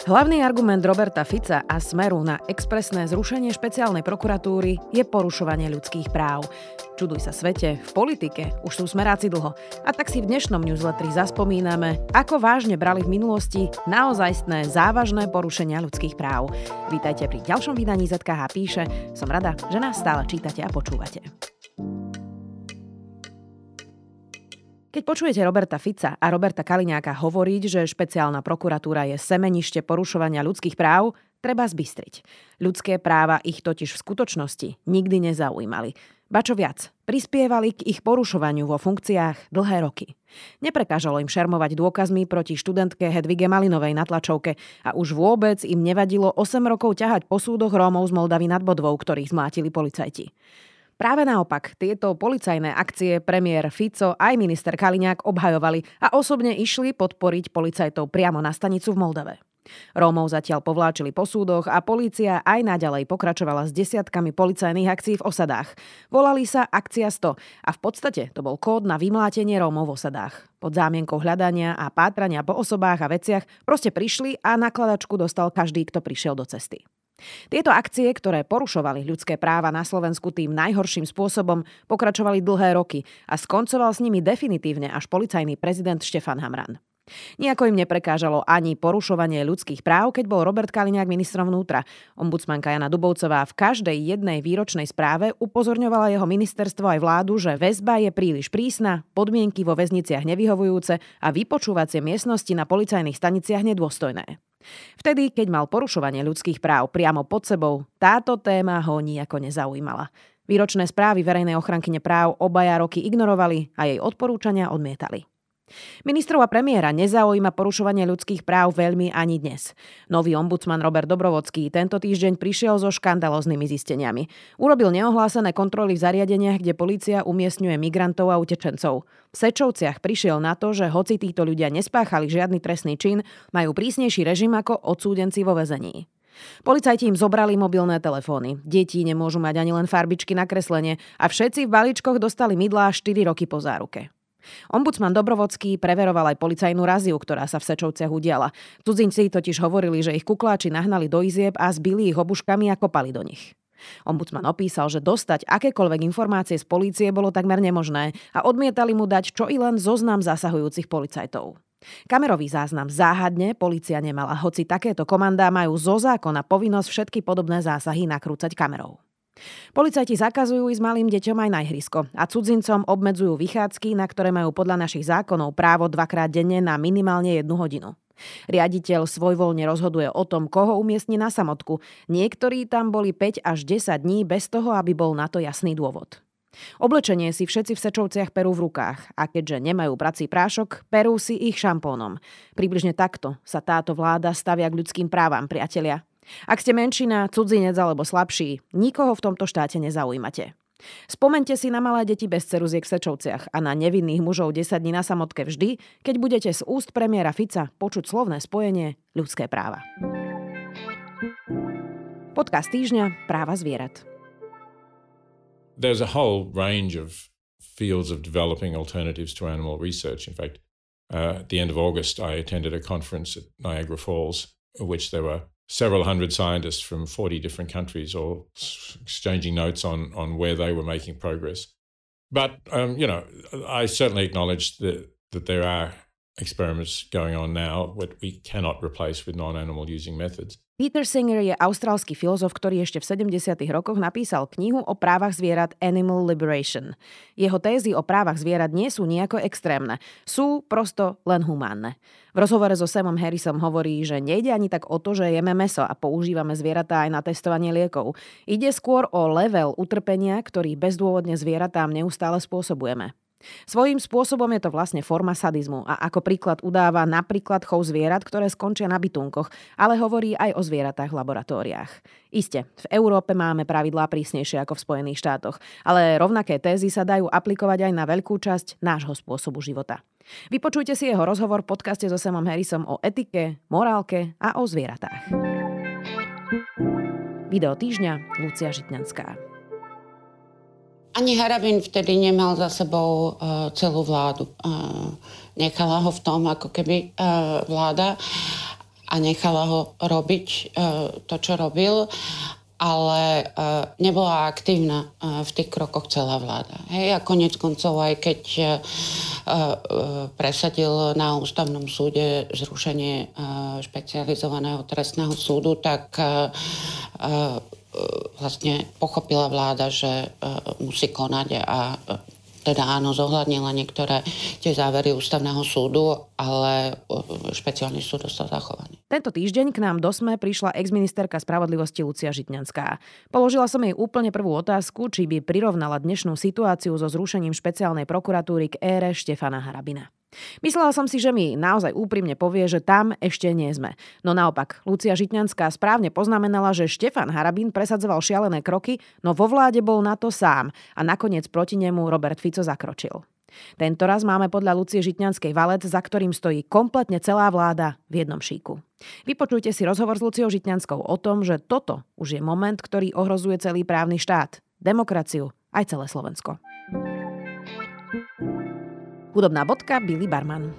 Hlavný argument Roberta Fica a Smeru na expresné zrušenie špeciálnej prokuratúry je porušovanie ľudských práv. Čuduj sa svete, v politike už sú smeráci dlho. A tak si v dnešnom newsletteri zaspomíname, ako vážne brali v minulosti naozajstné závažné porušenia ľudských práv. Vítajte pri ďalšom vydaní ZKH píše. Som rada, že nás stále čítate a počúvate. Keď počujete Roberta Fica a Roberta Kaliňáka hovoriť, že špeciálna prokuratúra je semenište porušovania ľudských práv, treba zbystriť. Ľudské práva ich totiž v skutočnosti nikdy nezaujímali. Ba čo viac, prispievali k ich porušovaniu vo funkciách dlhé roky. Neprekážalo im šermovať dôkazmi proti študentke Hedvige Malinovej na tlačovke a už vôbec im nevadilo 8 rokov ťahať po súdoch Rómov z Moldavy nad Bodvou, ktorých zmlátili policajti. Práve naopak, tieto policajné akcie premiér Fico aj minister Kaliňák obhajovali a osobne išli podporiť policajtov priamo na stanicu v Moldave. Rómov zatiaľ povláčili po súdoch a polícia aj naďalej pokračovala s desiatkami policajných akcií v osadách. Volali sa Akcia 100 a v podstate to bol kód na vymlátenie Rómov v osadách. Pod zámienkou hľadania a pátrania po osobách a veciach proste prišli a nakladačku dostal každý, kto prišiel do cesty. Tieto akcie, ktoré porušovali ľudské práva na Slovensku tým najhorším spôsobom, pokračovali dlhé roky a skoncoval s nimi definitívne až policajný prezident Štefan Hamran. Nijako im neprekážalo ani porušovanie ľudských práv, keď bol Robert Kaliňák ministrom vnútra. Ombudsmanka Jana Dubovcová v každej jednej výročnej správe upozorňovala jeho ministerstvo aj vládu, že väzba je príliš prísna, podmienky vo väzniciach nevyhovujúce a vypočúvacie miestnosti na policajných staniciach nedôstojné. Vtedy, keď mal porušovanie ľudských práv priamo pod sebou, táto téma ho nijako nezaujímala. Výročné správy verejnej ochrankyne práv obaja roky ignorovali a jej odporúčania odmietali. Ministrov a premiéra nezaujíma porušovanie ľudských práv veľmi ani dnes. Nový ombudsman Robert Dobrovodský tento týždeň prišiel so škandalóznymi zisteniami. Urobil neohlásené kontroly v zariadeniach, kde polícia umiestňuje migrantov a utečencov. V Sečovciach prišiel na to, že hoci títo ľudia nespáchali žiadny trestný čin, majú prísnejší režim ako odsúdenci vo väzení. Policajti im zobrali mobilné telefóny. Deti nemôžu mať ani len farbičky na kreslenie a všetci v balíčkoch dostali mydlá 4 roky po záruke. Ombudsman Dobrovodský preveroval aj policajnú raziu, ktorá sa v Sečovciach udiala. Cudzinci totiž hovorili, že ich kukláči nahnali do izieb a zbili ich obuškami a kopali do nich. Ombudsman opísal, že dostať akékoľvek informácie z polície bolo takmer nemožné a odmietali mu dať čo i len zoznam zasahujúcich policajtov. Kamerový záznam záhadne polícia nemala, hoci takéto komandá majú zo zákona povinnosť všetky podobné zásahy nakrúcať kamerou. Policajti zakazujú ísť malým deťom aj na ihrisko a cudzincom obmedzujú vychádzky, na ktoré majú podľa našich zákonov právo 2-krát denne na minimálne 1 hodinu. Riaditeľ svojvoľne rozhoduje o tom, koho umiestni na samotku. Niektorí tam boli 5 až 10 dní bez toho, aby bol na to jasný dôvod. Oblečenie si všetci v Sečovciach perú v rukách a keďže nemajú prací prášok, perú si ich šampónom. Približne takto sa táto vláda stavia k ľudským právam, priatelia. Ak ste menšina, cudzinec alebo slabší, nikoho v tomto štáte nezaujímate. Spomente si na malé deti bez ceruziek v Sečovciach a na nevinných mužov 10 dní na samotke vždy, keď budete z úst premiéra Fica počuť slovné spojenie ľudské práva. Podcast týždňa Práva zvierat. There's a whole range of fields of developing alternatives to animal research. In fact, at the end of August, I attended a conference at Niagara Falls, in which there were several hundred scientists from 40 different countries all exchanging notes on where they were making progress. But, I certainly acknowledge that there are experiments going on now that we cannot replace with non-animal using methods. Peter Singer je austrálsky filozof, ktorý ešte v 70. rokoch napísal knihu o právach zvierat Animal Liberation. Jeho tézy o právach zvierat nie sú nejako extrémne, sú prosto len humánne. V rozhovore so Samom Harrisom hovorí, že nejde ani tak o to, že jeme mäso a používame zvieratá aj na testovanie liekov. Ide skôr o level utrpenia, ktorý bezdôvodne zvieratám neustále spôsobujeme. Svojím spôsobom je to vlastne forma sadizmu a ako príklad udáva napríklad chov zvierat, ktoré skončia na bytunkoch, ale hovorí aj o zvieratách v laboratóriách. Iste, v Európe máme pravidlá prísnejšie ako v Spojených štátoch, ale rovnaké tézy sa dajú aplikovať aj na veľkú časť nášho spôsobu života. Vypočujte si jeho rozhovor v podcaste so Samom Harrisom o etike, morálke a o zvieratách. Video týždňa Lucia Žitňanská. Ani Harabin vtedy nemal za sebou celú vládu. Nechala ho v tom, ako keby vláda. a nechala ho robiť to, čo robil, ale nebola aktívna v tých krokoch celá vláda. Hej, a koniec koncov, aj keď presadil na ústavnom súde zrušenie špecializovaného trestného súdu, tak vlastne pochopila vláda, že musí konať a teda áno, zohľadnila niektoré tie závery ústavného súdu, ale špeciálny súd ostal zachovaný. Tento týždeň k nám do SME prišla exministerka spravodlivosti Lucia Žitňanská. Položila som jej úplne prvú otázku, či by prirovnala dnešnú situáciu so zrušením špeciálnej prokuratúry k ére Štefana Harabina. Myslela som si, že mi naozaj úprimne povie, že tam ešte nie sme. No naopak, Lucia Žitňanská správne poznamenala, že Štefan Harabin presadzoval šialené kroky, no vo vláde bol na to sám a nakoniec proti nemu Robert Fico zakročil. Tento raz máme podľa Lucie Žitňanskej valec, za ktorým stojí kompletne celá vláda v jednom šíku. Vypočujte si rozhovor s Luciou Žitňanskou o tom, že toto už je moment, ktorý ohrozuje celý právny štát, demokraciu, aj celé Slovensko. Hudobná bodka, Billy Barman.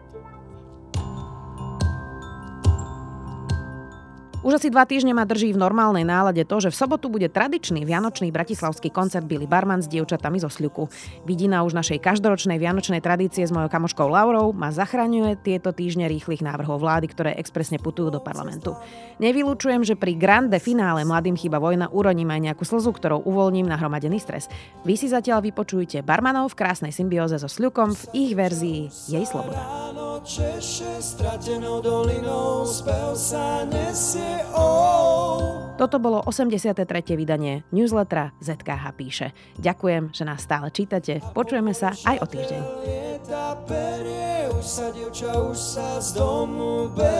Už asi 2 týždne ma drží v normálnej nálade to, že v sobotu bude tradičný vianočný bratislavský koncert Billy Barman s dievčatami zo Sľuku. Vidina už našej každoročnej vianočnej tradície s mojou kamoškou Laurou ma zachraňuje tieto týždne rýchlych návrhov vlády, ktoré expresne putujú do parlamentu. Nevylučujem, že pri grande finále Mladým chýba vojna uroním aj nejakú slzu, ktorou uvoľním nahromadený stres. Vy si zatiaľ vypočujte Barmanov v krásnej symbióze so Sľukom v ich verzii Jej sloboda. Češe stratenou dolinou, spev sa nesie. Toto bolo 83. vydanie newslettera ZKH píše. Ďakujem, že nás stále čítate. Počujeme sa aj o týždeň. Už sa dievča, už sa z domu